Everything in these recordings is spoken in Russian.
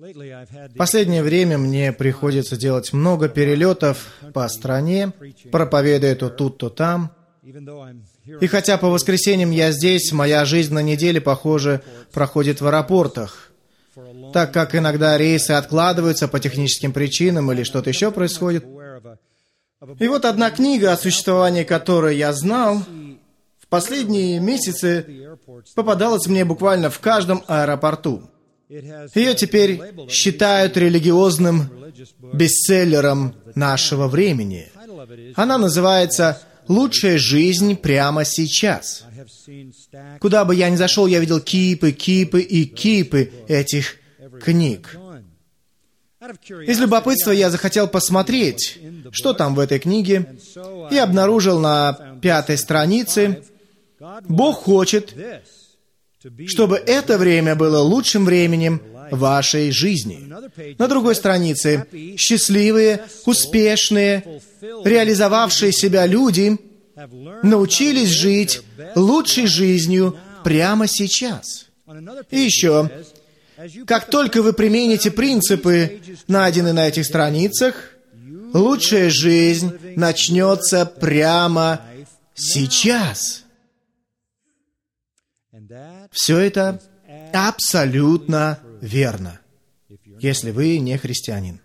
В последнее время мне приходится делать много перелетов по стране, проповедуя то тут, то там. И хотя по воскресеньям я здесь, моя жизнь на неделе, похоже, проходит в аэропортах, так как иногда рейсы откладываются по техническим причинам или что-то еще происходит. И вот одна книга, о существовании которой я знал, в последние месяцы попадалась мне буквально в каждом аэропорту. Ее теперь считают религиозным бестселлером нашего времени. Она называется «Лучшая жизнь прямо сейчас». Куда бы я ни зашел, я видел кипы и кипы этих книг. Из любопытства я захотел посмотреть, что там в этой книге, и обнаружил на 5-й странице: «Бог хочет, чтобы это время было лучшим временем вашей жизни». На другой странице: «Счастливые, успешные, реализовавшие себя люди научились жить лучшей жизнью прямо сейчас». И еще: «Как только вы примените принципы, найденные на этих страницах, лучшая жизнь начнется прямо сейчас». Все это абсолютно верно, если вы не христианин.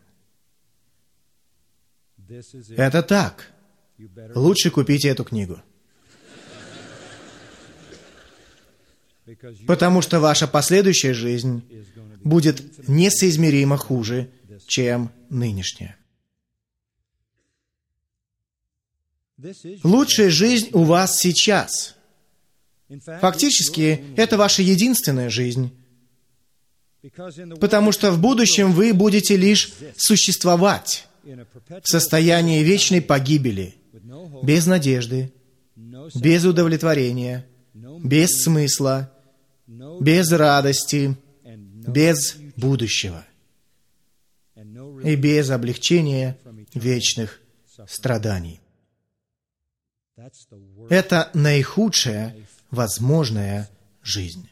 Это так. Лучше купите эту книгу. Потому что ваша последующая жизнь будет несоизмеримо хуже, чем нынешняя. Лучшая жизнь у вас сейчас. Фактически, это ваша единственная жизнь, потому что в будущем вы будете лишь существовать в состоянии вечной погибели, без надежды, без удовлетворения, без смысла, без радости, без будущего и без облегчения вечных страданий. Это наихудшая возможная жизнь.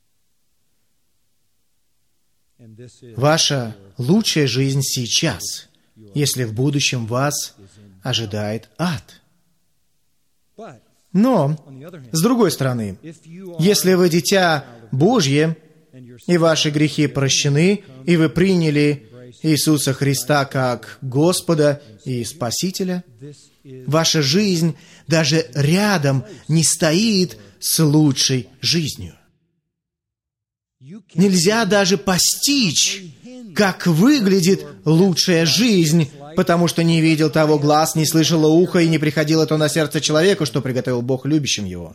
Ваша лучшая жизнь сейчас, если в будущем вас ожидает ад. Но, с другой стороны, если вы дитя Божье, и ваши грехи прощены, и вы приняли Иисуса Христа как Господа и Спасителя, ваша жизнь даже рядом не стоит с лучшей жизнью. Нельзя даже постичь, как выглядит лучшая жизнь, потому что не видел того глаз, не слышало ухо, и не приходило то на сердце человеку, что приготовил Бог любящим его.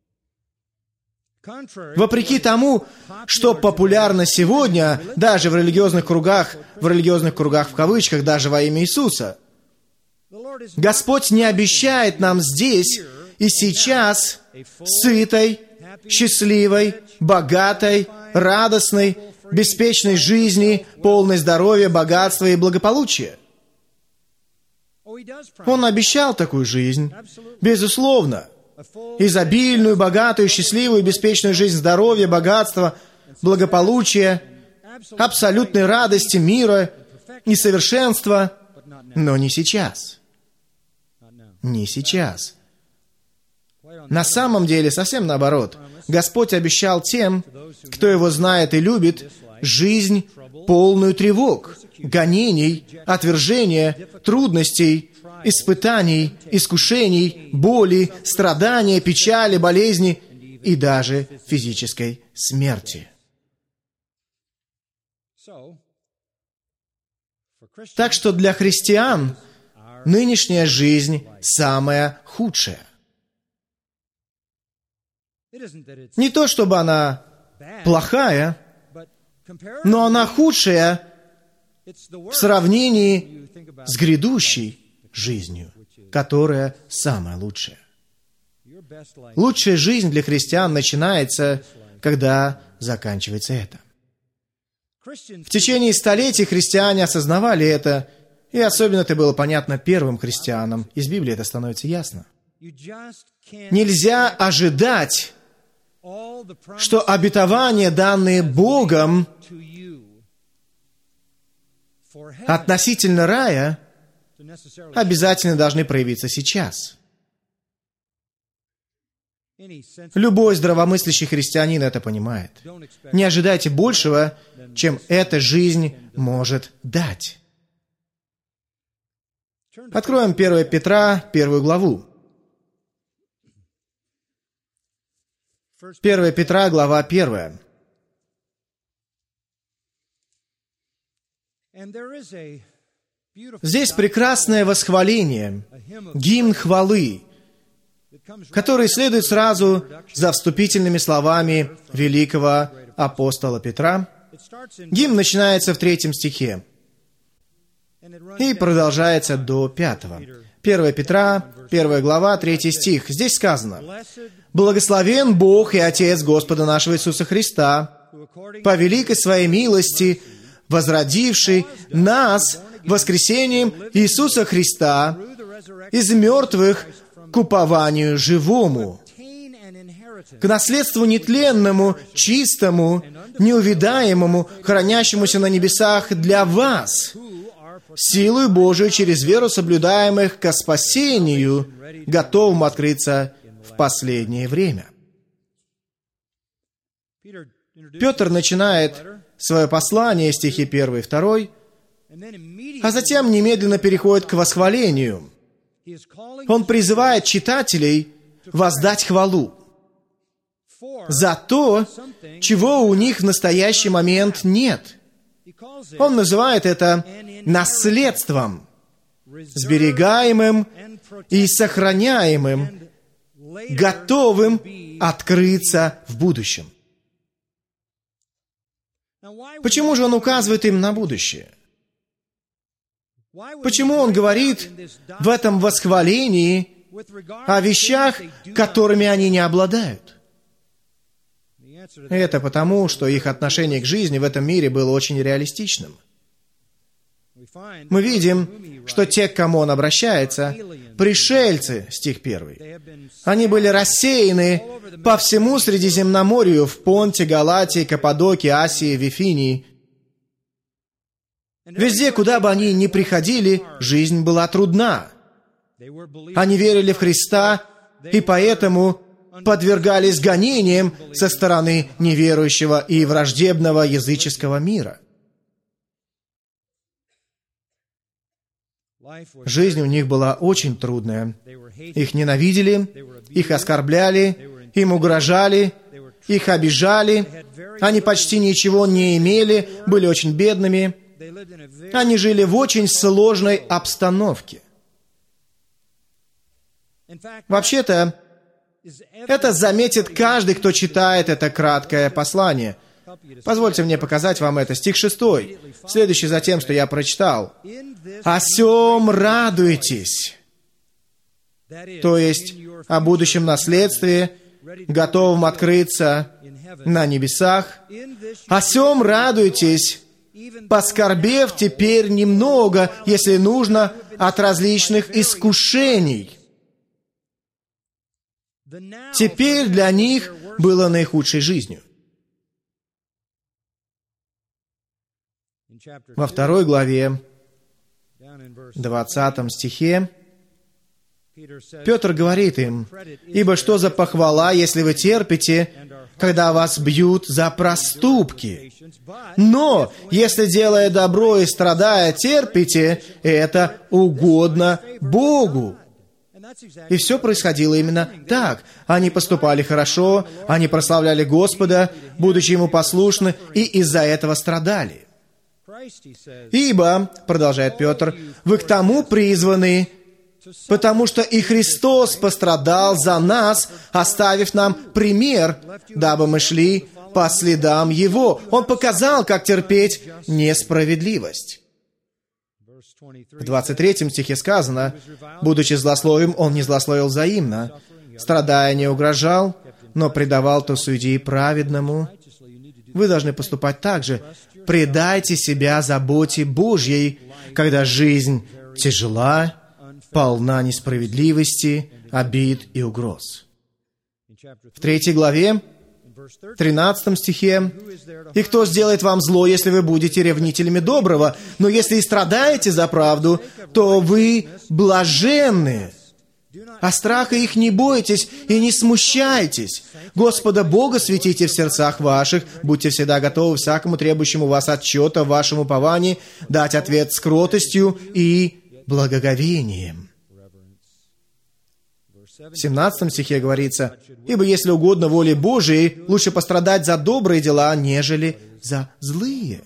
Вопреки тому, что популярно сегодня, даже в религиозных кругах в кавычках, даже во имя Иисуса, Господь не обещает нам здесь и сейчас сытой, счастливой, богатой, радостной, беспечной жизни, полной здоровья, богатства и благополучия. Он обещал такую жизнь, безусловно, изобильную, богатую, счастливую, беспечную жизнь здоровья, богатства, благополучия, абсолютной радости, мира и совершенства, но не сейчас. Не сейчас. На самом деле, совсем наоборот. Господь обещал тем, кто Его знает и любит, жизнь, полную тревог, гонений, отвержения, трудностей, испытаний, искушений, боли, страдания, печали, болезни и даже физической смерти. Так что для христиан нынешняя жизнь самая худшая. Не то, чтобы она плохая, но она худшая в сравнении с грядущей жизнью, которая самая лучшая. Лучшая жизнь для христиан начинается, когда заканчивается это. В течение столетий христиане осознавали это, и особенно это было понятно первым христианам. Из Библии это становится ясно. Нельзя ожидать, что обетования, данные Богом, относительно рая обязательно должны проявиться сейчас. Любой здравомыслящий христианин это понимает. Не ожидайте большего, чем эта жизнь может дать. Откроем 1 Петра, 1 главу. 1 Петра, глава 1. Здесь прекрасное восхваление, гимн хвалы, который следует сразу за вступительными словами великого апостола Петра. Гимн начинается в 3 стихе и продолжается до 5. 1 Петра, 1 глава, 3 стих. Здесь сказано: «Благословен Бог и Отец Господа нашего Иисуса Христа, по великой Своей милости, возродивший нас воскресением Иисуса Христа из мертвых к упованию живому, к наследству нетленному, чистому, неувидаемому, хранящемуся на небесах для вас, силою Божию через веру соблюдаемых ко спасению, готовым открыться в последнее время». Петр начинает свое послание, стихи 1 и 2, а затем немедленно переходит к восхвалению. Он призывает читателей воздать хвалу за то, чего у них в настоящий момент нет. Он называет это наследством, сберегаемым и сохраняемым, готовым открыться в будущем. Почему же он указывает им на будущее? Почему он говорит в этом восхвалении о вещах, которыми они не обладают? Это потому, что их отношение к жизни в этом мире было очень реалистичным. Мы видим, что те, к кому он обращается, пришельцы, стих 1. Они были рассеяны по всему Средиземноморью, в Понте, Галатии, Каппадокии, Асии, Вифинии. Везде, куда бы они ни приходили, жизнь была трудна. Они верили в Христа, и поэтому подвергались гонениям со стороны неверующего и враждебного языческого мира. Жизнь у них была очень трудная. Их ненавидели, их оскорбляли, им угрожали, их обижали. Они почти ничего не имели, были очень бедными. Они жили в очень сложной обстановке. Вообще-то, это заметит каждый, кто читает это краткое послание. Позвольте мне показать вам это. Стих 6, следующий за тем, что я прочитал. «О сем радуйтесь», то есть о будущем наследстве, готовом открыться на небесах. «О сем радуйтесь, поскорбев теперь немного, если нужно, от различных искушений». Теперь для них было наихудшей жизнью. Во 2 главе, 20 стихе, Петр говорит им: «Ибо что за похвала, если вы терпите, когда вас бьют за проступки? Но, если, делая добро и страдая, терпите, это угодно Богу». И все происходило именно так. Они поступали хорошо, они прославляли Господа, будучи Ему послушны, и из-за этого страдали. «Ибо, — продолжает Петр, — вы к тому призваны, потому что и Христос пострадал за нас, оставив нам пример, дабы мы шли по следам Его». Он показал, как терпеть несправедливость. В 23 стихе сказано: «Будучи злословим, он не злословил взаимно, страдая не угрожал, но предавал то судьи праведному». Вы должны поступать так же. Предайте себя заботе Божьей, когда жизнь тяжела, полна несправедливости, обид и угроз. В 3 главе, В 13 стихе: «И кто сделает вам зло, если вы будете ревнителями доброго? Но если и страдаете за правду, то вы блаженны. А страха их не бойтесь и не смущайтесь. Господа Бога светите в сердцах ваших, будьте всегда готовы всякому требующему вас отчета в вашем уповании дать ответ с кротостью и благоговением». В 17 стихе говорится: «Ибо если угодно воле Божией, лучше пострадать за добрые дела, нежели за злые».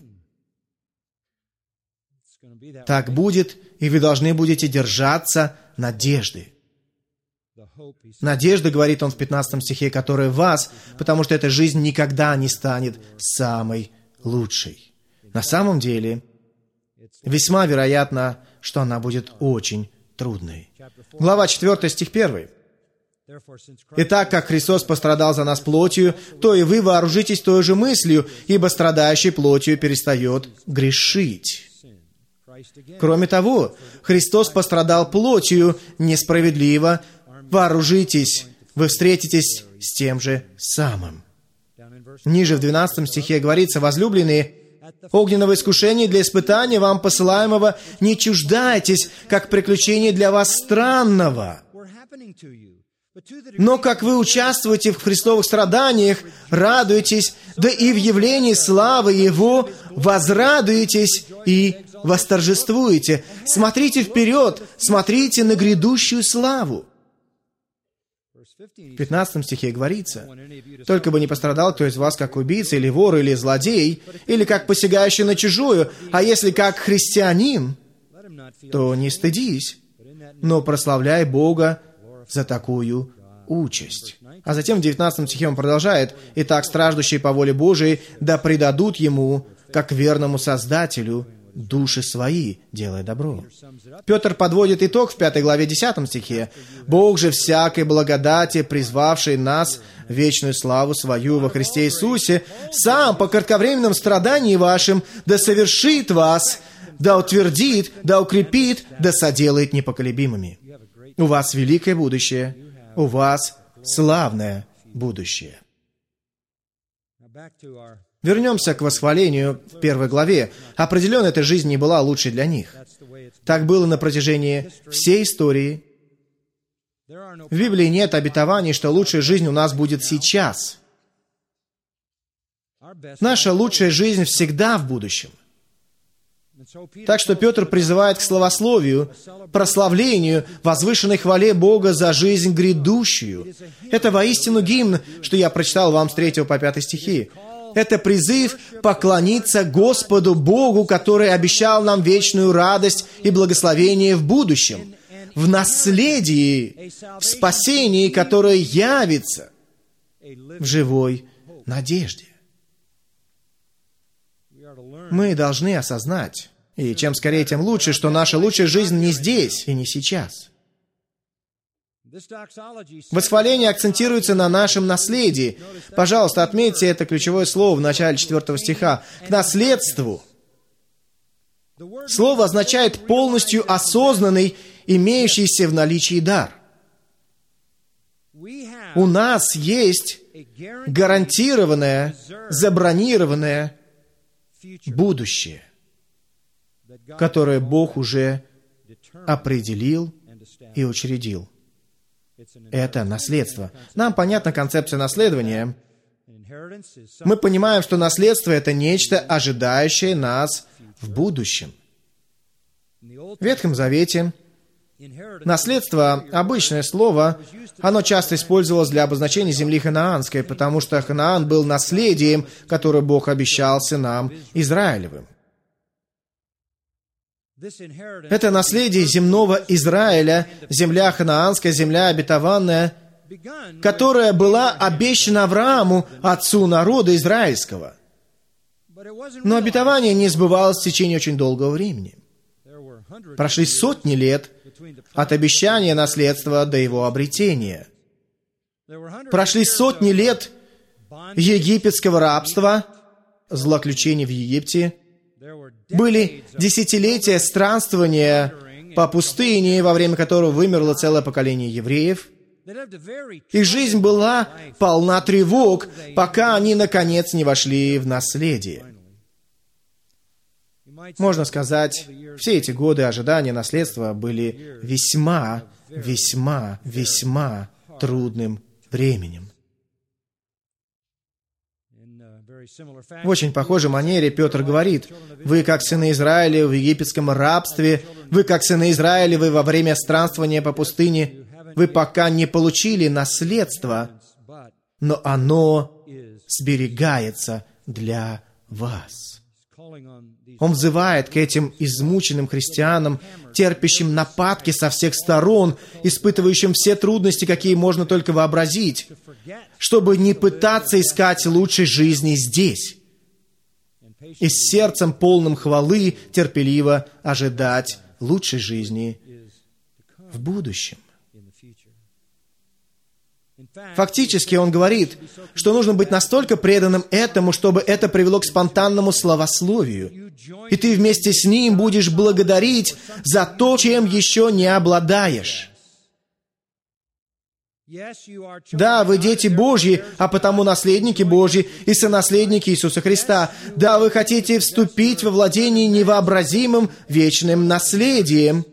Так будет, и вы должны будете держаться надежды. Надежда, говорит он в 15 стихе, которая в вас, потому что эта жизнь никогда не станет самой лучшей. На самом деле, весьма вероятно, что она будет очень трудной. Глава 4, стих 1. «Итак, как Христос пострадал за нас плотью, то и вы вооружитесь той же мыслью, ибо страдающий плотью перестает грешить». Кроме того, Христос пострадал плотью несправедливо. Вооружитесь, вы встретитесь с тем же самым. Ниже в 12 стихе говорится: «Возлюбленные, огненного искушения для испытания вам посылаемого не чуждайтесь, как приключение для вас странного. Но как вы участвуете в Христовых страданиях, радуйтесь, да и в явлении славы Его возрадуетесь и восторжествуете. Смотрите вперед, смотрите на грядущую славу». В 15 стихе говорится: «Только бы не пострадал кто из вас, как убийца, или вор, или злодей, или как посягающий на чужую, а если как христианин, то не стыдись, но прославляй Бога за такую участь». А затем в 19 стихе он продолжает: «Итак, страждущие по воле Божией, да предадут Ему, как верному Создателю, души свои, делая добро». Петр подводит итог в 5 главе 10 стихе: «Бог же всякой благодати, призвавший нас в вечную славу свою во Христе Иисусе, сам по кратковременном страдании вашим да совершит вас, да утвердит, да укрепит, да соделает непоколебимыми». У вас великое будущее, у вас славное будущее. Вернемся к восхвалению в 1 главе. Определенно, эта жизнь не была лучшей для них. Так было на протяжении всей истории. В Библии нет обетований, что лучшая жизнь у нас будет сейчас. Наша лучшая жизнь всегда в будущем. Так что Петр призывает к славословию, прославлению, возвышенной хвале Бога за жизнь грядущую. Это воистину гимн, что я прочитал вам с 3 по 5 стихи. Это призыв поклониться Господу Богу, который обещал нам вечную радость и благословение в будущем, в наследии, в спасении, которое явится в живой надежде. Мы должны осознать, и чем скорее, тем лучше, что наша лучшая жизнь не здесь и не сейчас. Восхваление акцентируется на нашем наследии. Пожалуйста, отметьте это ключевое слово в начале 4 стиха. К наследству. Слово означает полностью осознанный, имеющийся в наличии дар. У нас есть гарантированное, забронированное будущее, которое Бог уже определил и учредил. Это наследство. Нам понятна концепция наследования. Мы понимаем, что наследство — это нечто, ожидающее нас в будущем. В Ветхом Завете наследство — обычное слово, оно часто использовалось для обозначения земли ханаанской, потому что Ханаан был наследием, которое Бог обещал сынам Израилевым. Это наследие земного Израиля, земля ханаанская, земля обетованная, которая была обещана Аврааму, отцу народа израильского. Но обетование не сбывалось в течение очень долгого времени. Прошли сотни лет от обещания наследства до его обретения. Прошли сотни лет египетского рабства, злоключений в Египте. Были десятилетия странствования по пустыне, во время которого вымерло целое поколение евреев. Их жизнь была полна тревог, пока они, наконец, не вошли в наследие. Можно сказать, все эти годы ожидания наследства были весьма, весьма, весьма трудным временем. В очень похожей манере Петр говорит: «Вы, как сыны Израиля в египетском рабстве, вы, как сыны Израиля, вы во время странствования по пустыне, вы пока не получили наследство, но оно сберегается для вас». Он взывает к этим измученным христианам, терпящим нападки со всех сторон, испытывающим все трудности, какие можно только вообразить, чтобы не пытаться искать лучшей жизни здесь, и с сердцем полным хвалы терпеливо ожидать лучшей жизни в будущем. Фактически он говорит, что нужно быть настолько преданным этому, чтобы это привело к спонтанному славословию. И ты вместе с ним будешь благодарить за то, чем еще не обладаешь. Да, вы дети Божьи, а потому наследники Божьи и сонаследники Иисуса Христа. Да, вы хотите вступить во владение невообразимым вечным наследием.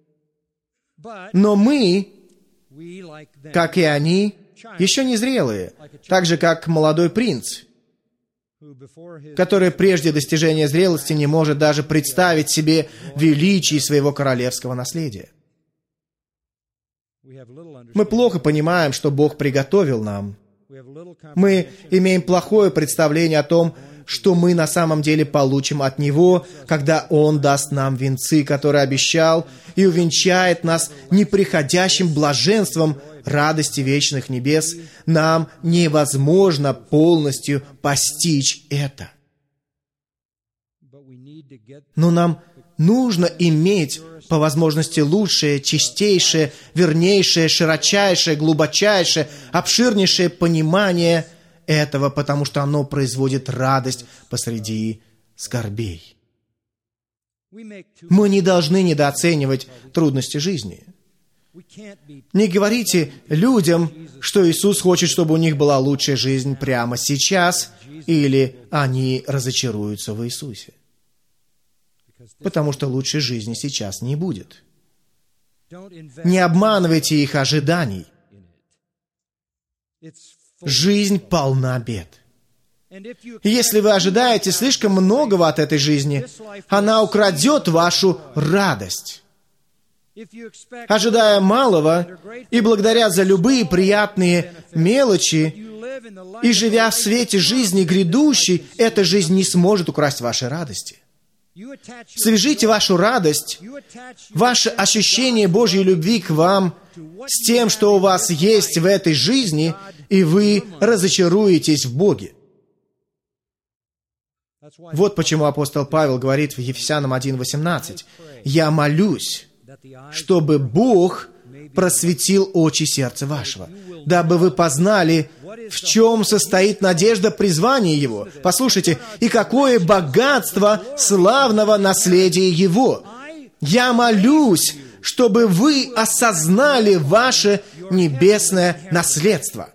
Но мы, как и они, еще не зрелые, так же, как молодой принц, который прежде достижения зрелости не может даже представить себе величие своего королевского наследия. Мы плохо понимаем, что Бог приготовил нам. Мы имеем плохое представление о том, что мы на самом деле получим от Него, когда Он даст нам венцы, которые обещал, и увенчает нас неприходящим блаженством радости вечных небес. Нам невозможно полностью постичь это. Но нам нужно иметь по возможности лучшее, чистейшее, вернейшее, широчайшее, глубочайшее, обширнейшее понимание этого, потому что оно производит радость посреди скорбей. Мы не должны недооценивать трудности жизни. Не говорите людям, что Иисус хочет, чтобы у них была лучшая жизнь прямо сейчас, или они разочаруются в Иисусе. Потому что лучшей жизни сейчас не будет. Не обманывайте их ожиданий. Жизнь полна бед. И если вы ожидаете слишком многого от этой жизни, она украдет вашу радость. Ожидая малого и благодаря за любые приятные мелочи, и живя в свете жизни грядущей, эта жизнь не сможет украсть вашей радости. Свяжите вашу радость, ваше ощущение Божьей любви к вам с тем, что у вас есть в этой жизни, и вы разочаруетесь в Боге. Вот почему апостол Павел говорит в Ефесянам 1:18: «Я молюсь, чтобы Бог просветил очи сердца вашего, дабы вы познали, в чем состоит надежда призвания Его». Послушайте, «и какое богатство славного наследия Его». Я молюсь, чтобы вы осознали ваше небесное наследство.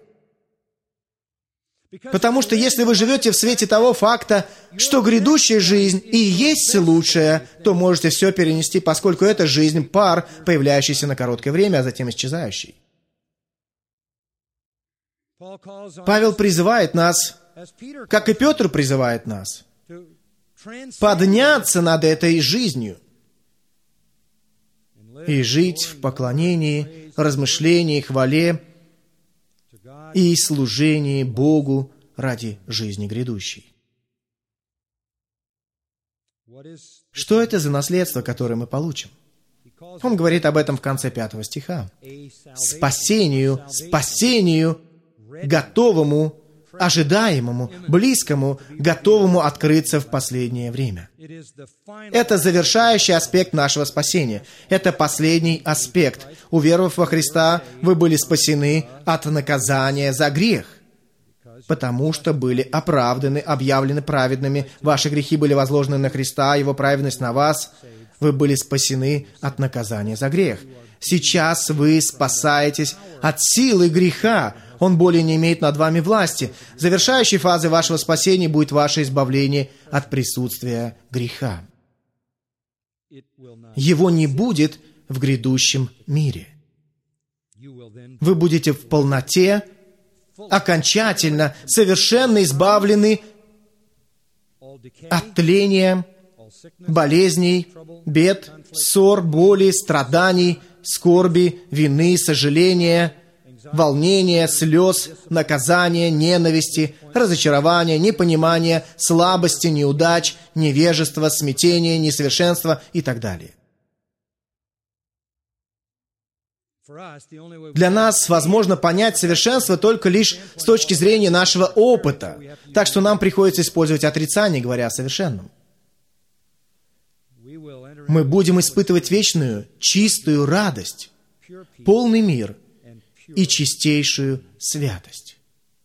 Потому что если вы живете в свете того факта, что грядущая жизнь и есть лучшая, то можете все перенести, поскольку эта жизнь — пар, появляющийся на короткое время, а затем исчезающий. Павел призывает нас, как и Петр призывает нас, подняться над этой жизнью и жить в поклонении, размышлении, хвале и служении Богу ради жизни грядущей. Что это за наследство, которое мы получим? Он говорит об этом в конце 5 стиха. Спасению, готовому, ожидаемому, близкому, готовому открыться в последнее время. Это завершающий аспект нашего спасения. Это последний аспект. Уверовав во Христа, вы были спасены от наказания за грех, потому что были оправданы, объявлены праведными. Ваши грехи были возложены на Христа, Его праведность на вас. Вы были спасены от наказания за грех. Сейчас вы спасаетесь от силы греха. Он более не имеет над вами власти. Завершающей фазой вашего спасения будет ваше избавление от присутствия греха. Его не будет в грядущем мире. Вы будете в полноте, окончательно, совершенно избавлены от тления, болезней, бед, ссор, боли, страданий, скорби, вины, сожаления, волнения, слез, наказания, ненависти, разочарования, непонимания, слабости, неудач, невежества, смятения, несовершенства и так далее. Для нас возможно понять совершенство только лишь с точки зрения нашего опыта, так что нам приходится использовать отрицание, говоря о совершенном. Мы будем испытывать вечную, чистую радость, полный мир и чистейшую святость.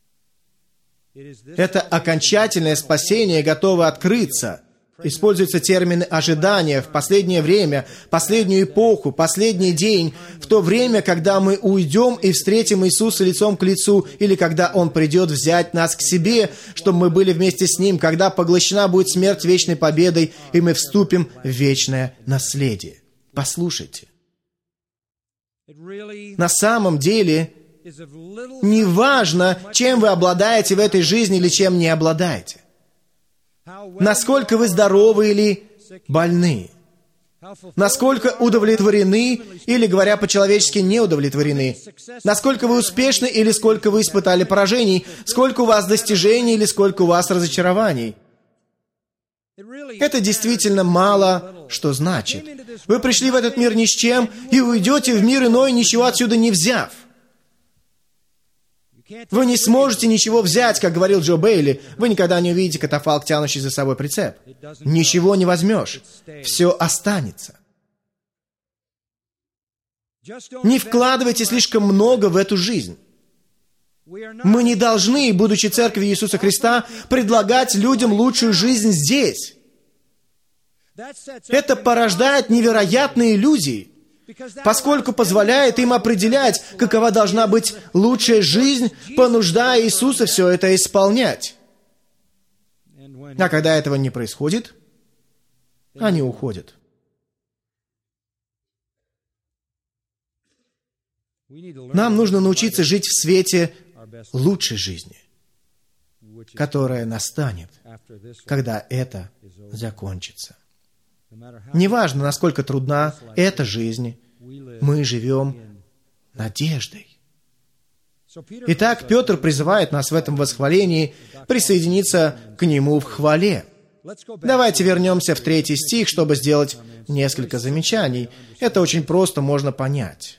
Это окончательное спасение готово открыться. Используются термины ожидания в последнее время, последнюю эпоху, последний день, в то время, когда мы уйдем и встретим Иисуса лицом к лицу, или когда Он придет взять нас к себе, чтобы мы были вместе с Ним, когда поглощена будет смерть вечной победой, и мы вступим в вечное наследие. Послушайте. На самом деле, не важно, чем вы обладаете в этой жизни или чем не обладаете. Насколько вы здоровы или больны. Насколько удовлетворены или, говоря по-человечески, не удовлетворены. Насколько вы успешны или сколько вы испытали поражений. Сколько у вас достижений или сколько у вас разочарований. Это действительно мало что значит. Вы пришли в этот мир ни с чем и уйдете в мир иной, ничего отсюда не взяв. Вы не сможете ничего взять, как говорил Джо Бейли. Вы никогда не увидите катафалк, тянущий за собой прицеп. Ничего не возьмешь. Все останется. Не вкладывайте слишком много в эту жизнь. Мы не должны, будучи церковью Иисуса Христа, предлагать людям лучшую жизнь здесь. Это порождает невероятные иллюзии, поскольку позволяет им определять, какова должна быть лучшая жизнь, понуждая Иисуса все это исполнять. А когда этого не происходит, они уходят. Нам нужно научиться жить в свете лучшей жизни, которая настанет, когда это закончится. Неважно, насколько трудна эта жизнь, мы живем надеждой. Итак, Петр призывает нас в этом восхвалении присоединиться к нему в хвале. Давайте вернемся в 3 стих, чтобы сделать несколько замечаний. Это очень просто можно понять.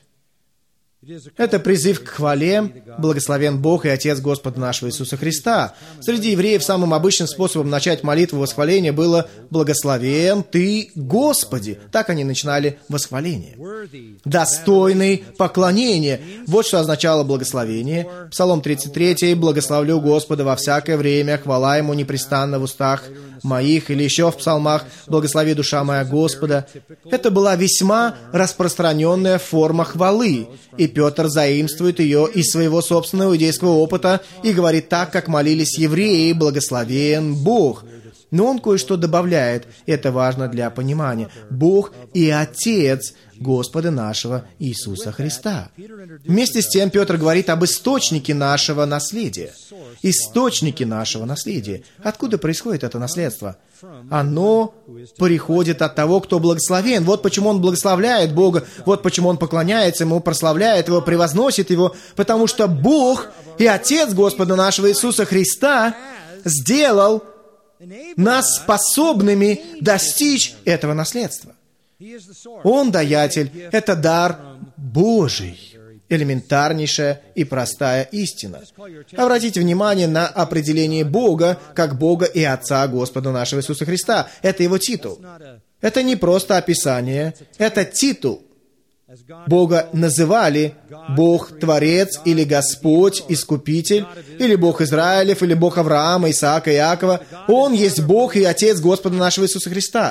Это призыв к хвале, благословен Бог и Отец Господа нашего Иисуса Христа. Среди евреев самым обычным способом начать молитву восхваления было «Благословен Ты, Господи». Так они начинали восхваление. «Достойный поклонения». Вот что означало благословение. Псалом 33. «Благословлю Господа во всякое время, хвала Ему непрестанно в устах моих». Или еще в псалмах «Благослови душа моя Господа». Это была весьма распространенная форма хвалы. И Петр заимствует ее из своего собственного иудейского опыта и говорит так, как молились евреи: «Благословен Бог». Но он кое-что добавляет, это важно для понимания. Бог и Отец Господа нашего Иисуса Христа. Вместе с тем Петр говорит об источнике нашего наследия. Источники нашего наследия. Откуда происходит это наследство? Оно приходит от того, кто благословен. Вот почему он благословляет Бога, вот почему он поклоняется Ему, прославляет Его, превозносит Его, потому что Бог и Отец Господа нашего Иисуса Христа сделал нас способными достичь этого наследства. Он даятель, это дар Божий, элементарнейшая и простая истина. Обратите внимание на определение Бога, как Бога и Отца Господа нашего Иисуса Христа. Это Его титул. Это не просто описание, это титул. Бога называли Бог Творец, или Господь Искупитель, или Бог Израилев, или Бог Авраама, Исаака, Иакова. Он есть Бог и Отец Господа нашего Иисуса Христа.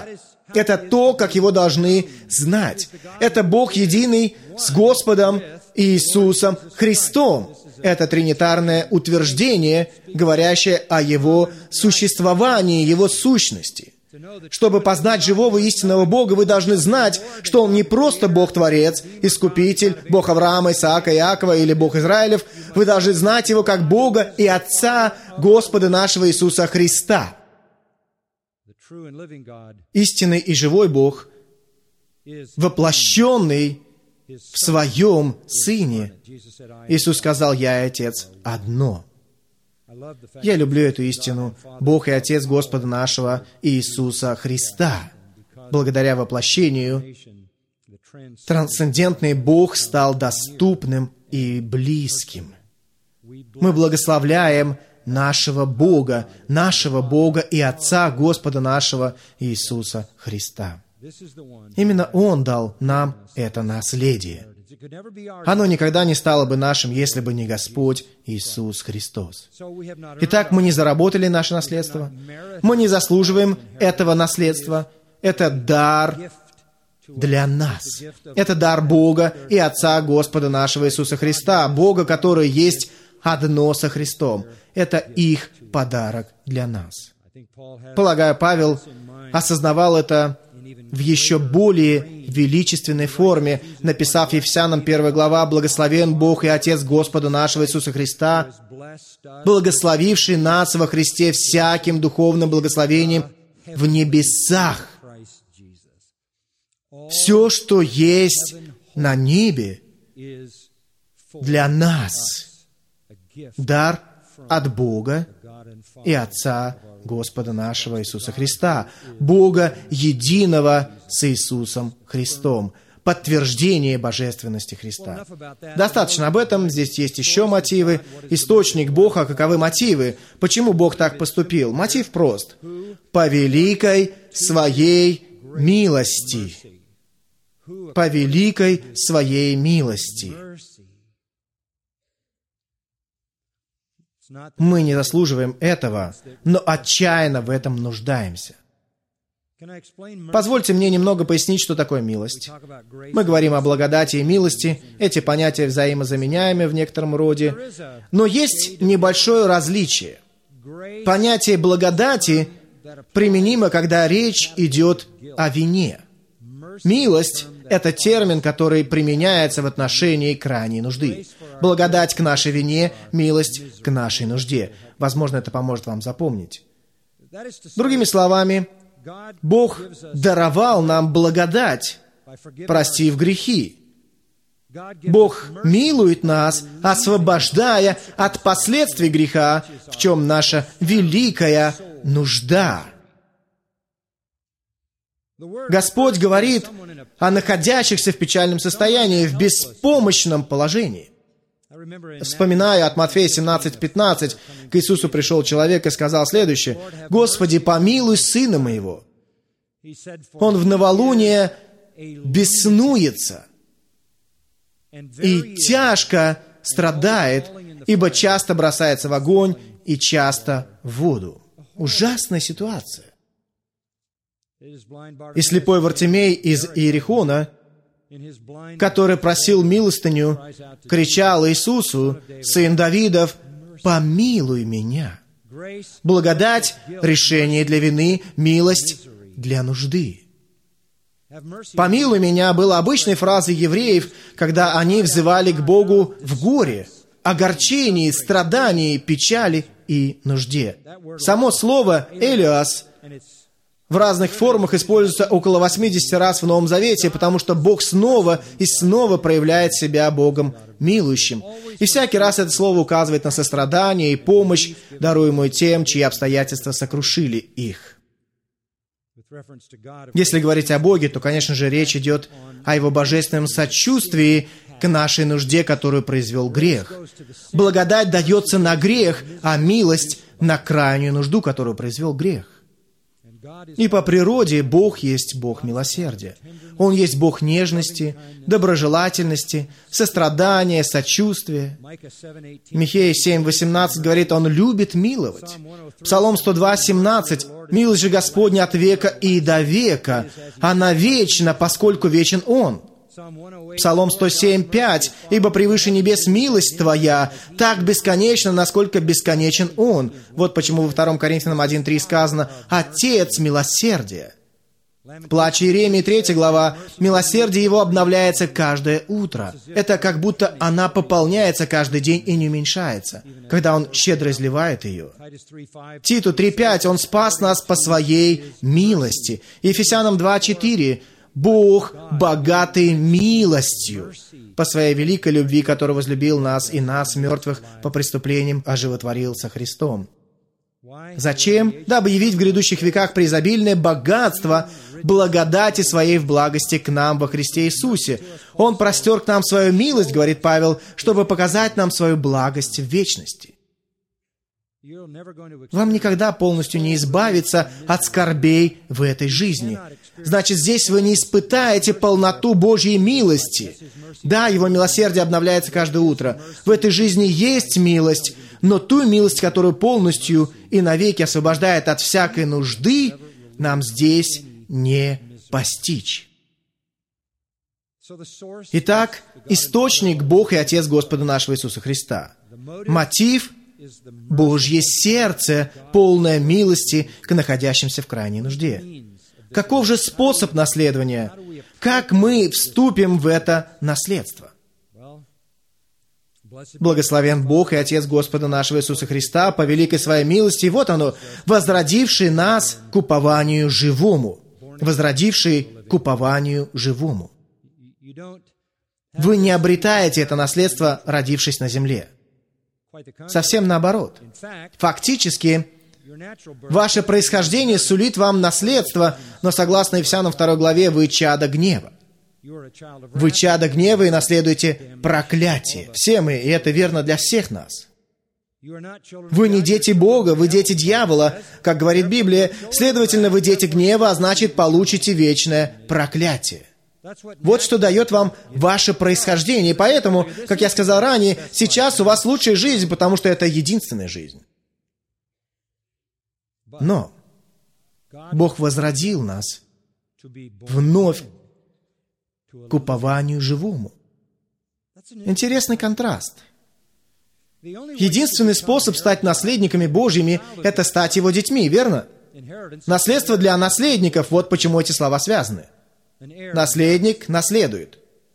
Это то, как Его должны знать. Это Бог единый с Господом Иисусом Христом. Это тринитарное утверждение, говорящее о Его существовании, Его сущности. Чтобы познать живого истинного Бога, вы должны знать, что Он не просто Бог-творец, Искупитель, Бог Авраама, Исаака, Иакова или Бог Израилев. Вы должны знать Его как Бога и Отца Господа нашего Иисуса Христа. Истинный и живой Бог, воплощенный в Своем Сыне. Иисус сказал: «Я и Отец одно». Я люблю эту истину. Бог и Отец Господа нашего Иисуса Христа. Благодаря воплощению, трансцендентный Бог стал доступным и близким. Мы благословляем нашего Бога и Отца Господа нашего Иисуса Христа. Именно Он дал нам это наследие. Оно никогда не стало бы нашим, если бы не Господь Иисус Христос. Итак, мы не заработали наше наследство. Мы не заслуживаем этого наследства. Это дар для нас. Это дар Бога и Отца Господа нашего Иисуса Христа. Бога, который есть одно со Христом. Это их подарок для нас. Полагаю, Павел осознавал это в еще более величественной форме, написав Ефесянам 1 глава: «Благословен Бог и Отец Господа нашего Иисуса Христа, благословивший нас во Христе всяким духовным благословением в небесах». Все, что есть на небе, для нас дар от Бога и Отца Господа нашего Иисуса Христа, Бога единого с Иисусом Христом, подтверждение божественности Христа. Достаточно об этом, здесь есть еще мотивы. Источник Бога, каковы мотивы? Почему Бог так поступил? Мотив прост. По великой Своей милости. По великой Своей милости. Мы не заслуживаем этого, но отчаянно в этом нуждаемся. Позвольте мне немного пояснить, что такое милость. Мы говорим о благодати и милости. Эти понятия взаимозаменяемы в некотором роде. Но есть небольшое различие. Понятие благодати применимо, когда речь идет о вине. Милость — это термин, который применяется в отношении крайней нужды. Благодать к нашей вине, милость к нашей нужде. Возможно, это поможет вам запомнить. Другими словами, Бог даровал нам благодать, простив грехи. Бог милует нас, освобождая от последствий греха, в чем наша великая нужда. Господь говорит о находящихся в печальном состоянии, в беспомощном положении. Вспоминая от Матфея 17:15, к Иисусу пришел человек и сказал следующее: «Господи, помилуй сына моего. Он в новолуние беснуется и тяжко страдает, ибо часто бросается в огонь и часто в воду». Ужасная ситуация. И слепой Вартимей из Иерихона, который просил милостыню, кричал Иисусу: «Сын Давидов, помилуй меня». Благодать — решение для вины, милость — для нужды. «Помилуй меня» было обычной фразой евреев, когда они взывали к Богу в горе, огорчении, страдании, печали и нужде. Само слово «элиас» в разных формах используется около 80 раз в Новом Завете, потому что Бог снова и снова проявляет себя Богом милующим. И всякий раз это слово указывает на сострадание и помощь, даруемую тем, чьи обстоятельства сокрушили их. Если говорить о Боге, то, конечно же, речь идет о Его божественном сочувствии к нашей нужде, которую произвел грех. Благодать дается на грех, а милость — на крайнюю нужду, которую произвел грех. И по природе Бог есть Бог милосердия. Он есть Бог нежности, доброжелательности, сострадания, сочувствия. Михея 7:18 говорит, Он любит миловать. Псалом 102:17. Милость же Господня от века и до века. Она вечна, поскольку вечен Он. Псалом 107:5. «Ибо превыше небес милость Твоя, так бесконечна, насколько бесконечен Он». Вот почему во 2 Коринфянам 1:3 сказано «Отец милосердия». В Плаче Иеремии 3 глава «Милосердие Его обновляется каждое утро». Это как будто она пополняется каждый день и не уменьшается, когда Он щедро изливает ее. Титу 3:5 «Он спас нас по Своей милости». Ефесянам 2:4 «Бог, богатый милостью, по Своей великой любви, который возлюбил нас и нас, мертвых, по преступлениям оживотворил со Христом». Зачем? Дабы явить в грядущих веках преизобильное богатство благодати Своей в благости к нам во Христе Иисусе. Он простер к нам свою милость, говорит Павел, чтобы показать нам свою благость в вечности. Вам никогда полностью не избавиться от скорбей в этой жизни. Значит, здесь вы не испытаете полноту Божьей милости. Да, Его милосердие обновляется каждое утро. В этой жизни есть милость, но ту милость, которую полностью и навеки освобождает от всякой нужды, нам здесь не постичь. Итак, источник — Бог и Отец Господа нашего Иисуса Христа. Мотив — Божье сердце, полное милости к находящимся в крайней нужде. Каков же способ наследования? Как мы вступим в это наследство? Благословен Бог и Отец Господа нашего Иисуса Христа по великой Своей милости, вот оно, возродивший нас к упованию живому. Возродивший к упованию живому. Вы не обретаете это наследство, родившись на земле. Совсем наоборот. Фактически, ваше происхождение сулит вам наследство, но согласно Ефесянам 2 главе, вы чадо гнева. Вы чадо гнева и наследуете проклятие. Все мы, и это верно для всех нас. Вы не дети Бога, вы дети дьявола, как говорит Библия. Следовательно, вы дети гнева, а значит, получите вечное проклятие. Вот что дает вам ваше происхождение. И поэтому, как я сказал ранее, сейчас у вас лучшая жизнь, потому что это единственная жизнь. Но Бог возродил нас вновь к упованию живому. Интересный контраст. Единственный способ стать наследниками Божьими — это стать Его детьми, верно? Наследство для наследников — вот почему эти слова связаны. Наследник наследует.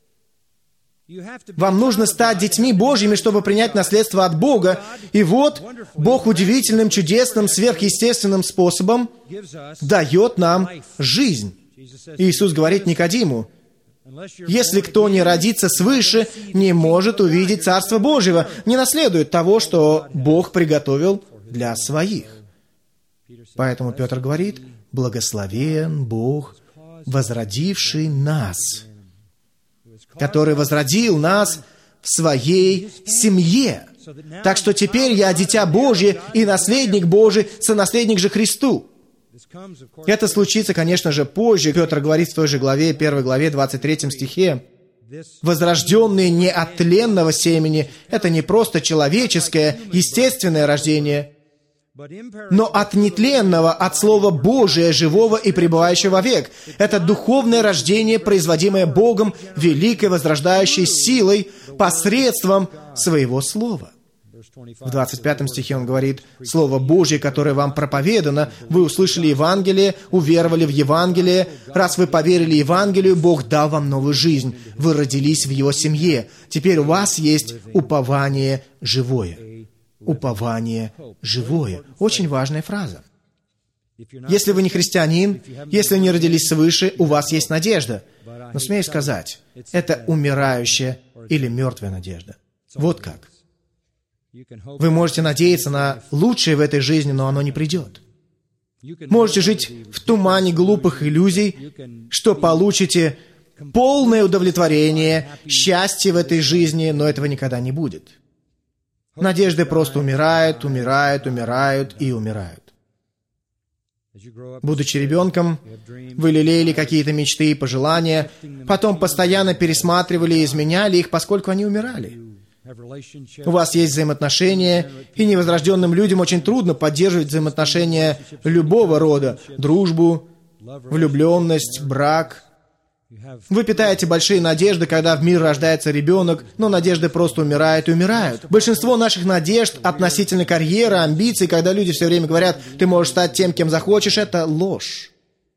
Вам нужно стать детьми Божьими, чтобы принять наследство от Бога. И вот Бог удивительным, чудесным, сверхъестественным способом дает нам жизнь. Иисус говорит Никодиму: «Если кто не родится свыше, не может увидеть Царство Божьего, не наследует того, что Бог приготовил для своих». Поэтому Петр говорит: «Благословен Бог, возродивший нас», который возродил нас в Своей семье. Так что теперь я дитя Божье и наследник Божий, сонаследник же Христу. Это случится, конечно же, позже. Петр говорит в той же главе, 1 главе, 23 стихе: «Возрожденные не от тленного семени, это не просто человеческое, естественное рождение, но от нетленного, от Слова Божия, живого и пребывающего вовек. Это духовное рождение, производимое Богом, великой возрождающей силой, посредством Своего Слова». В 25 стихе он говорит: «Слово Божье, которое вам проповедано, вы услышали Евангелие, уверовали в Евангелие. Раз вы поверили Евангелию, Бог дал вам новую жизнь. Вы родились в Его семье. Теперь у вас есть упование живое». Упование живое. Очень важная фраза. Если вы не христианин, если не родились свыше, у вас есть надежда. Но смею сказать, это умирающая или мертвая надежда. Вот как. Вы можете надеяться на лучшее в этой жизни, но оно не придет. Можете жить в тумане глупых иллюзий, что получите полное удовлетворение, счастье в этой жизни, но этого никогда не будет. Надежды просто умирают, умирают, умирают и умирают. Будучи ребенком, вы лелеяли какие-то мечты и пожелания, потом постоянно пересматривали и изменяли их, поскольку они умирали. У вас есть взаимоотношения, и невозрожденным людям очень трудно поддерживать взаимоотношения любого рода, дружбу, влюбленность, брак. Вы питаете большие надежды, когда в мир рождается ребенок, но надежды просто умирают и умирают. Большинство наших надежд относительно карьеры, амбиций, когда люди все время говорят, ты можешь стать тем, кем захочешь, это ложь.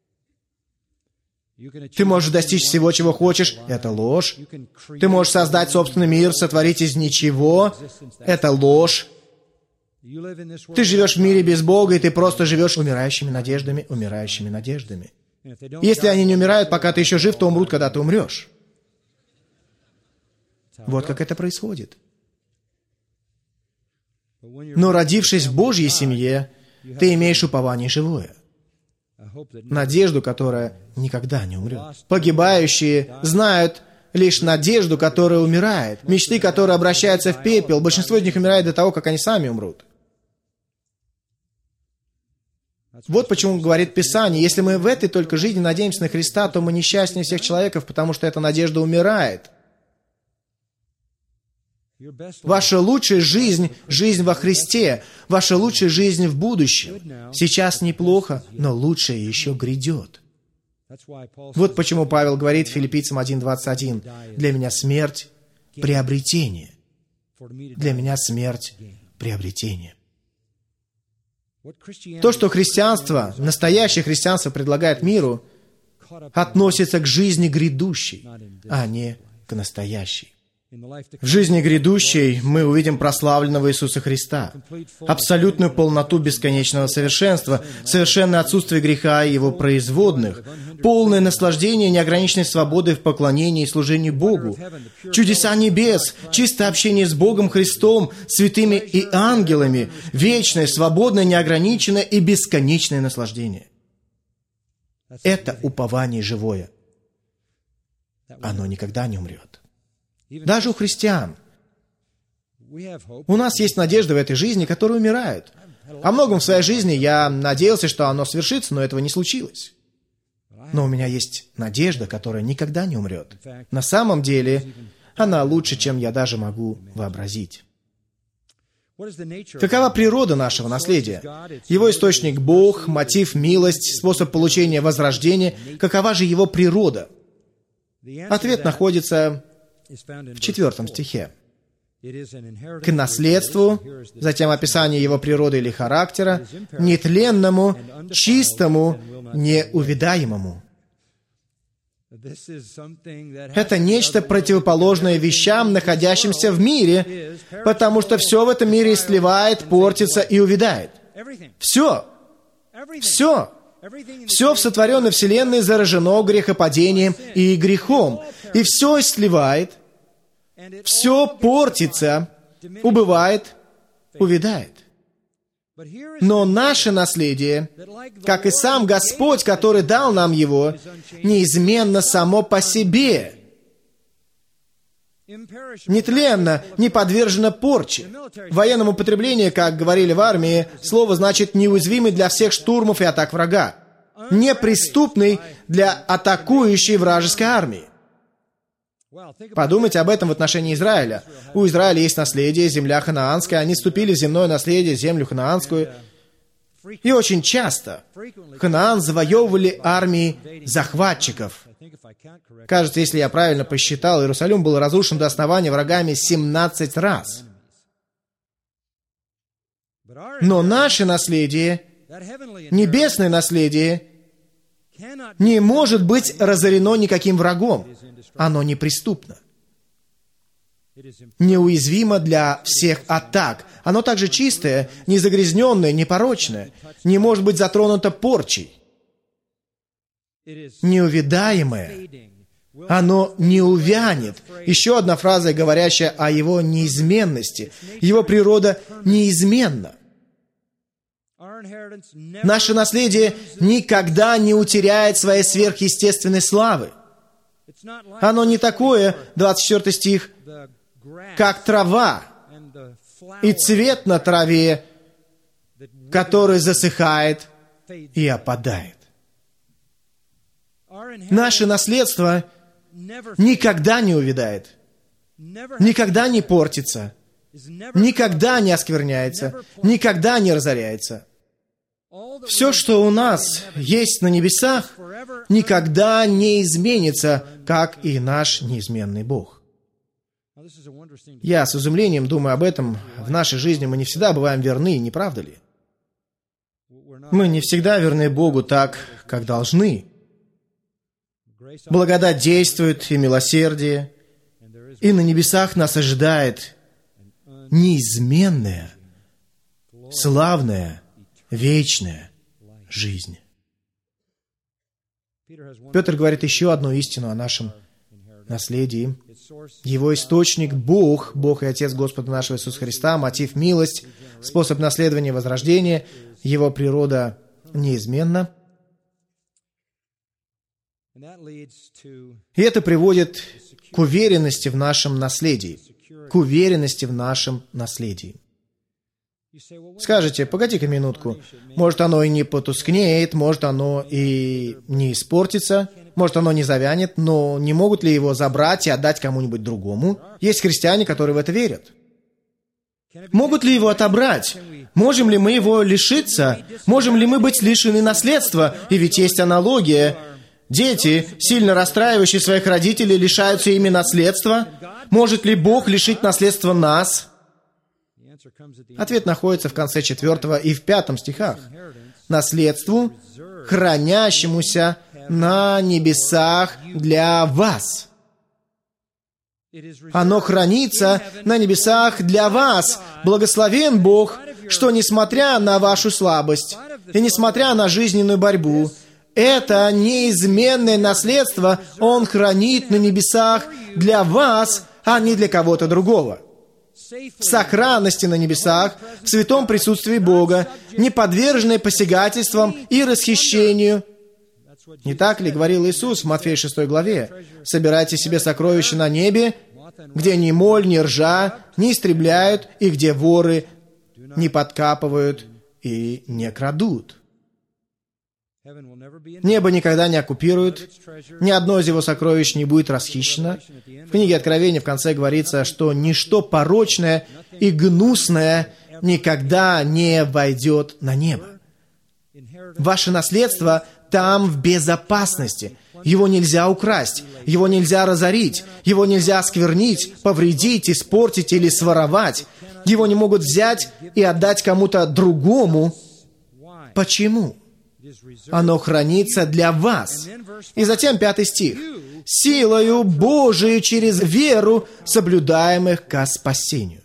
Ты можешь достичь всего, чего хочешь, это ложь. Ты можешь создать собственный мир, сотворить из ничего, это ложь. Ты живешь в мире без Бога, и ты просто живешь умирающими надеждами, умирающими надеждами. Если они не умирают, пока ты еще жив, то умрут, когда ты умрешь. Вот как это происходит. Но родившись в Божьей семье, ты имеешь упование живое. Надежду, которая никогда не умрет. Погибающие знают лишь надежду, которая умирает. Мечты, которые обращаются в пепел. Большинство из них умирает до того, как они сами умрут. Вот почему говорит Писание, если мы в этой только жизни надеемся на Христа, то мы несчастнее всех человеков, потому что эта надежда умирает. Ваша лучшая жизнь – жизнь во Христе. Ваша лучшая жизнь в будущем. Сейчас неплохо, но лучшее еще грядет. Вот почему Павел говорит Филиппийцам 1:21. «Для меня смерть – приобретение». Для меня смерть – приобретение. То, что христианство, настоящее христианство предлагает миру, относится к жизни грядущей, а не к настоящей. В жизни грядущей мы увидим прославленного Иисуса Христа, абсолютную полноту бесконечного совершенства, совершенное отсутствие греха и его производных, полное наслаждение неограниченной свободы в поклонении и служении Богу, чудеса небес, чистое общение с Богом Христом, святыми и ангелами, вечное, свободное, неограниченное и бесконечное наслаждение. Это упование живое. Оно никогда не умрет. Даже у христиан. У нас есть надежда в этой жизни, которая умирает. О многом в своей жизни я надеялся, что оно свершится, но этого не случилось. Но у меня есть надежда, которая никогда не умрет. На самом деле, она лучше, чем я даже могу вообразить. Какова природа нашего наследия? Его источник – Бог, мотив – милость, способ получения – возрождение. Какова же его природа? Ответ находится в 4 стихе. К наследству, затем описание его природы или характера, нетленному, чистому, неувядаемому. Это нечто противоположное вещам, находящимся в мире, потому что все в этом мире сливает, портится и увядает. Все. Все. Все в сотворенной вселенной заражено грехопадением и грехом. И все сливает, все портится, убывает, увядает. Но наше наследие, как и сам Господь, который дал нам его, неизменно само по себе, нетленно, не подвержено порче. В военном употреблении, как говорили в армии, слово значит «неуязвимый для всех штурмов и атак врага», неприступный для атакующей вражеской армии. Подумайте об этом в отношении Израиля. У Израиля есть наследие, земля ханаанская. Они вступили в земное наследие, землю ханаанскую. И очень часто Ханаан завоевывали армии захватчиков. Кажется, если я правильно посчитал, Иерусалим был разрушен до основания врагами 17 раз. Но наше наследие, небесное наследие, не может быть разорено никаким врагом. Оно неприступно. Неуязвимо для всех атак. Оно также чистое, незагрязненное, непорочное. Не может быть затронуто порчей. Неувядаемое. Оно не увянет. Еще одна фраза, говорящая о его неизменности. Его природа неизменна. Наше наследие никогда не утеряет своей сверхъестественной славы. Оно не такое, 24 стих, как трава и цвет на траве, который засыхает и опадает. Наше наследство никогда не увядает, никогда не портится, никогда не оскверняется, никогда не разоряется. Все, что у нас есть на небесах, никогда не изменится, как и наш неизменный Бог. Я с изумлением думаю об этом. В нашей жизни мы не всегда бываем верны, не правда ли? Мы не всегда верны Богу так, как должны. Благодать действует и милосердие, и на небесах нас ожидает неизменная, славная, вечная жизнь. Петр говорит еще одну истину о нашем наследии. Его источник — Бог, Бог и Отец Господа нашего Иисуса Христа, мотив — милость, способ наследования — возрождение, Его природа неизменна. И это приводит к уверенности в нашем наследии. К уверенности в нашем наследии. Скажете, погоди-ка минутку, может, оно и не потускнеет, может, оно и не испортится, может, оно не завянет, но не могут ли его забрать и отдать кому-нибудь другому? Есть христиане, которые в это верят. Могут ли его отобрать? Можем ли мы его лишиться? Можем ли мы быть лишены наследства? И ведь есть аналогия. Дети, сильно расстраивающие своих родителей, лишаются ими наследства. Может ли Бог лишить наследства нас? Ответ находится в конце 4 и в 5 стихах. Наследству, хранящемуся на небесах для вас. Оно хранится на небесах для вас. Благословен Бог, что, несмотря на вашу слабость и несмотря на жизненную борьбу, это неизменное наследство Он хранит на небесах для вас, а не для кого-то другого. В сохранности на небесах, в святом присутствии Бога, не подверженные посягательствам и расхищению. Не так ли говорил Иисус в Матфея 6 главе? «Собирайте себе сокровища на небе, где ни моль, ни ржа не истребляют, и где воры не подкапывают и не крадут». Небо никогда не оккупирует, ни одно из его сокровищ не будет расхищено. В книге Откровения в конце говорится, что ничто порочное и гнусное никогда не войдет на небо. Ваше наследство там в безопасности. Его нельзя украсть, его нельзя разорить, его нельзя осквернить, повредить, испортить или своровать. Его не могут взять и отдать кому-то другому. Почему? Оно хранится для вас. И затем 5 стих. «Силою Божией через веру, соблюдаемых ко спасению».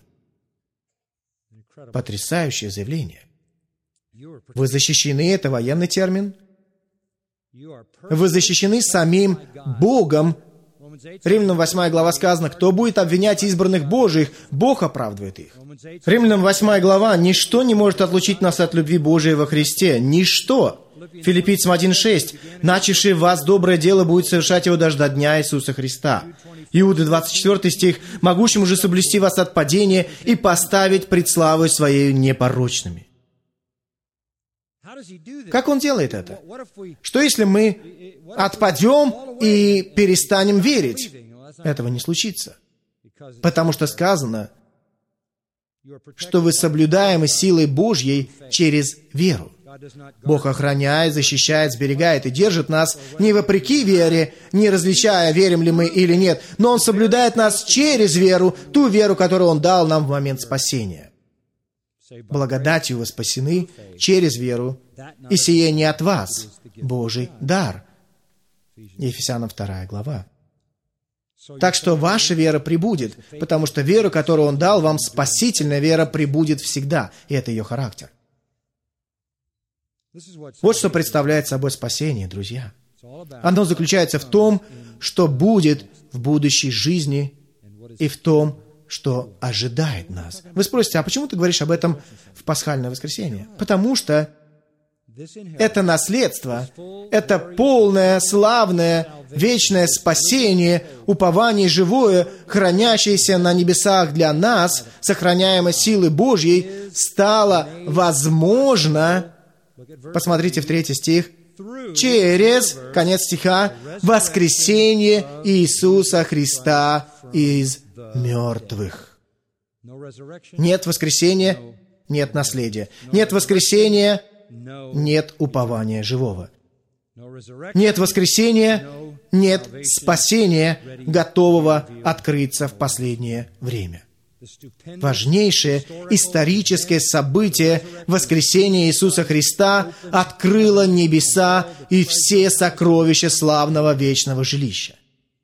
Потрясающее заявление. Вы защищены, это военный термин. Вы защищены самим Богом. Римлянам 8 глава сказано, кто будет обвинять избранных Божиих, Бог оправдывает их. Римлянам 8 глава, ничто не может отлучить нас от любви Божией во Христе. Ничто. Филиппийцам 1:6, начавший в вас доброе дело будет совершать его даже до дня Иисуса Христа. Иуда 24 стих, могущим же соблюсти вас от падения и поставить пред славой своей непорочными. Как он делает это? Что если мы отпадем и перестанем верить? Этого не случится. Потому что сказано, что вы соблюдаемы силой Божьей через веру. Бог охраняет, защищает, сберегает и держит нас не вопреки вере, не различая, верим ли мы или нет, но Он соблюдает нас через веру, ту веру, которую Он дал нам в момент спасения. Благодатью вы спасены через веру, и сие не от вас, Божий дар. Ефесянам 2 глава. Так что ваша вера пребудет, потому что веру, которую Он дал вам, спасительная вера, пребудет всегда, и это ее характер. Вот что представляет собой спасение, друзья. Оно заключается в том, что будет в будущей жизни, и в том, что ожидает нас. Вы спросите, а почему ты говоришь об этом в пасхальное воскресенье? Потому что это наследство, это полное, славное, вечное спасение, упование живое, хранящееся на небесах для нас, сохраняемое силой Божьей, стало возможно Посмотрите в 3 стих. Через, конец стиха, воскресение Иисуса Христа из мертвых. Нет воскресения, нет наследия. Нет воскресения, нет упования живого. Нет воскресения, нет спасения, готового открыться в последнее время. Важнейшее историческое событие воскресения Иисуса Христа открыло небеса и все сокровища славного вечного жилища.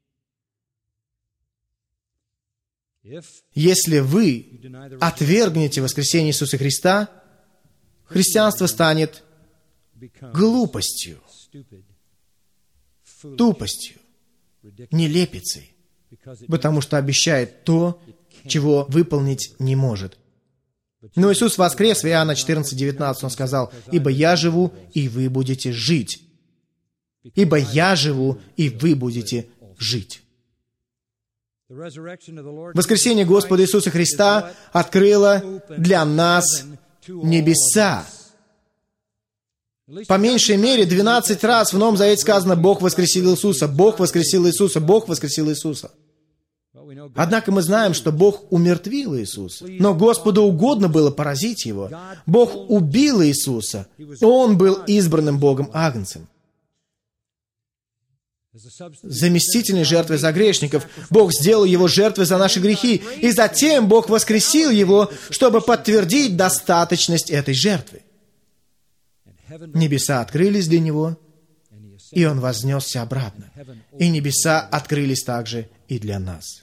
Если вы отвергнете воскресение Иисуса Христа, христианство станет глупостью, тупостью, нелепицей, потому что обещает то, чего выполнить не может. Но Иисус воскрес, в Иоанна 14:19 Он сказал: «Ибо я живу, и вы будете жить». «Ибо я живу, и вы будете жить». Воскресение Господа Иисуса Христа открыло для нас небеса. По меньшей мере 12 раз в Новом Завете сказано: «Бог воскресил Иисуса, Бог воскресил Иисуса, Бог воскресил Иисуса». Однако мы знаем, что Бог умертвил Иисуса. Но Господу угодно было поразить Его. Бог убил Иисуса. Он был избранным Богом Агнцем. Заместительной жертвой за грешников Бог сделал Его жертвой за наши грехи. И затем Бог воскресил Его, чтобы подтвердить достаточность этой жертвы. Небеса открылись для Него, и Он вознесся обратно. И небеса открылись также и для нас.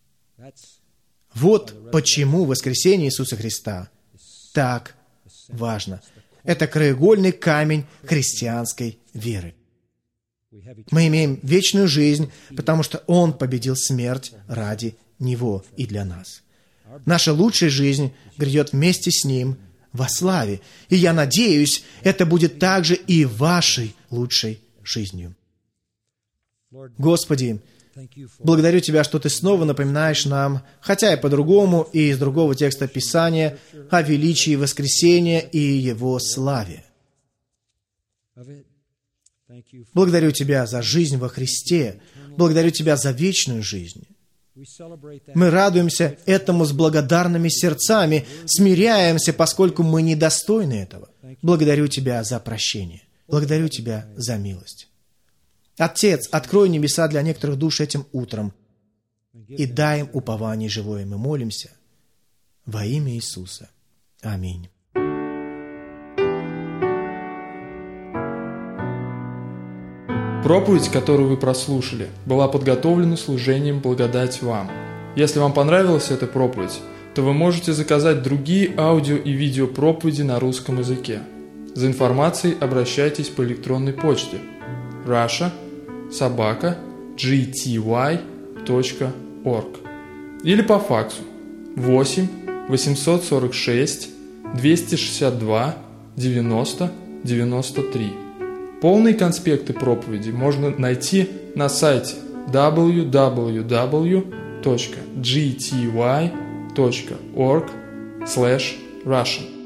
Вот почему воскресение Иисуса Христа так важно. Это краеугольный камень христианской веры. Мы имеем вечную жизнь, потому что Он победил смерть ради Него и для нас. Наша лучшая жизнь грядет вместе с Ним во славе. И я надеюсь, это будет также и вашей лучшей жизнью. Господи, благодарю Тебя, что Ты снова напоминаешь нам, хотя и по-другому, и из другого текста Писания, о величии воскресения и Его славе. Благодарю Тебя за жизнь во Христе. Благодарю Тебя за вечную жизнь. Мы радуемся этому с благодарными сердцами, смиряемся, поскольку мы недостойны этого. Благодарю Тебя за прощение. Благодарю Тебя за милость. Отец, открой небеса для некоторых душ этим утром и дай им упование живое. Мы молимся во имя Иисуса. Аминь. Проповедь, которую вы прослушали, была подготовлена служением «Благодать вам». Если вам понравилась эта проповедь, то вы можете заказать другие аудио и видео проповеди на русском языке. За информацией обращайтесь по электронной почте russia@gty.org или по факсу 8 846 262 90 93. Полные конспекты проповеди можно найти на сайте www.gty.org/Russian.